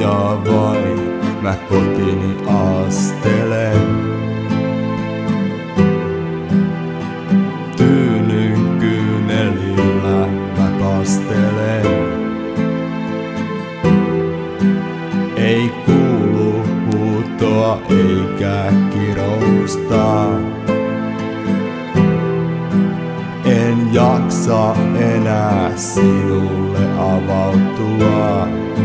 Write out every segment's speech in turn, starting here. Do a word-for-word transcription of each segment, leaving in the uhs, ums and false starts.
ja vain mä kotini astelen. Tyynyn kyynelillä mä kastelen. Ei kuulu huutoa eikä kirousta. En jaksa enää sinulle avautua.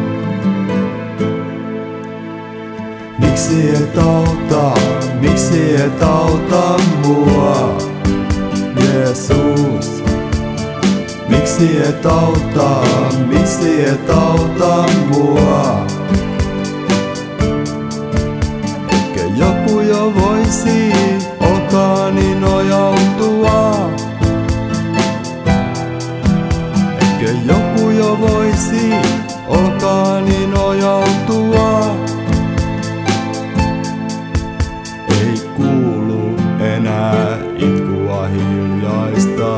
Miksi et auta, miksi et auta mua, Jeesus? Miksi et auta, miksi et auta mua? Ehkä joku jo voisi olkaani nojautua. Ehkä joku jo voisi olkaani nojautua. Ei kuulu enää itkua hiljaista.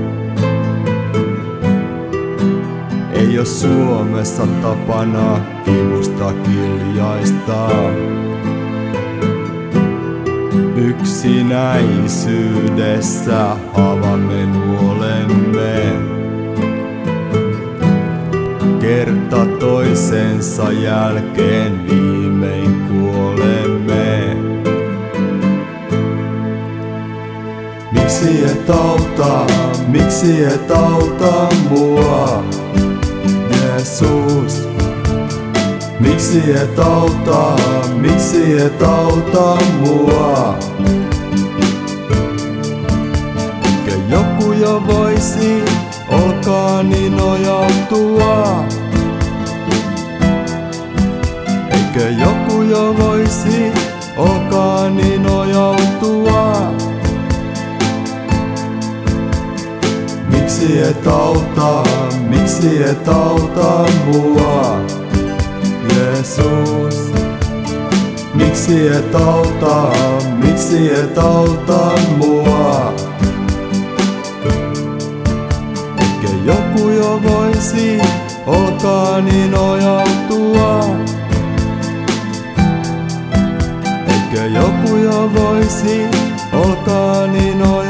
Ei oo Suomessa tapana kivusta kiljaista. Yksinäisyydessä avamme nuolemme. Kerta toisensa jälkeen viimein kuolemme. Miksi et auta, miksi et auta mua, Jeesus? Miksi et auta, miksi et auta mua? Ehkä joku jo voisi olkaani nojautua. Eikö joku jo voisi olkaani nojautua? Miksi et auta, miksi et auta mua, Jeesus? Miksi et auta, miksi et auta mua? Ehkä joku jo voisi olkaani nojautua. Ehkä joku jo voisi olkaani nojautua.